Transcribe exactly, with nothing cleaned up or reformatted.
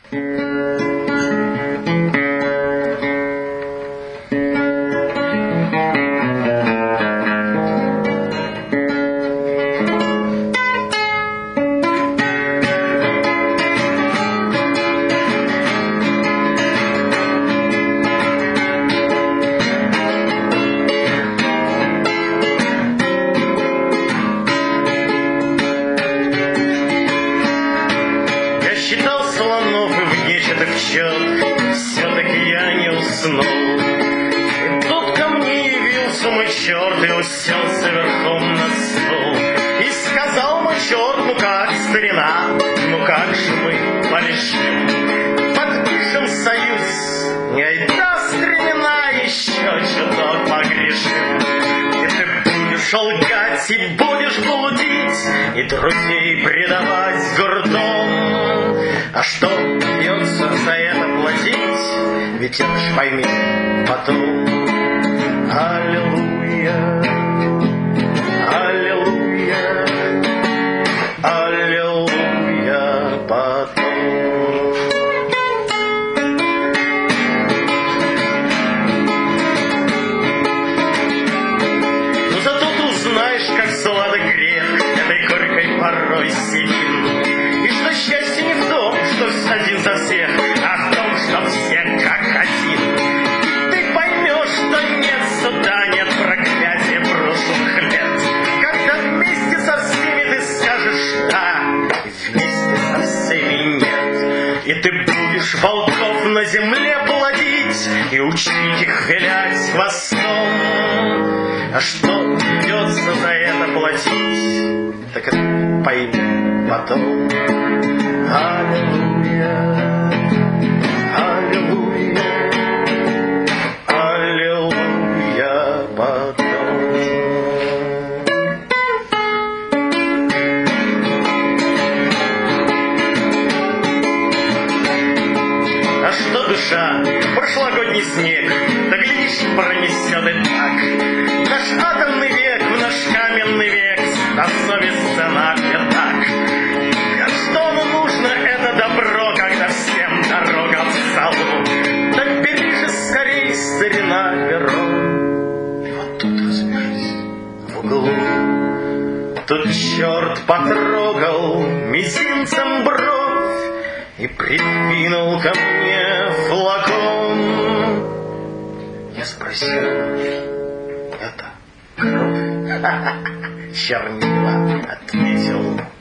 Считал слонов и в нечеток счет, все-таки я не уснул. И тут ко мне явился мой черт и уселся верхом на стул. И сказал мой черт: ну как, старина, ну как же мы полежим, подпишем союз, не айда стремена, еще чуток погрешим. И ты будешь лгать и будешь блудить, и друзей предавать гуртом. А что придется за это платить, ведь это ж пойми потом. Аллилуйя, аллилуйя, аллилуйя потом. Но зато ты узнаешь, как сладок грех этой горькой порой сидим. И что счастье не в том, что один за всех, а в том, что все как один. И ты поймешь, что нет суда, нет проклятия прошлых лет, когда вместе со всеми ты скажешь «да», вместе со всеми «нет». И ты будешь волков на земле плодить и учить их вилять хвостом. А что придется за это платить, так это пойми потом. Аллилуйя, аллилуйя, аллилуйя потом. А что душа, прошлогодний снег, да глядишь, пронесет и так. Наш атомный век в наш каменный век становится на пятак. Дорога в салу, так бери же скорей, старина, перо. И вот тут разбежись в углу. Тут черт потрогал мизинцем бровь и придвинул ко мне флакон. Я спросил: это кровь? Чернила, ответил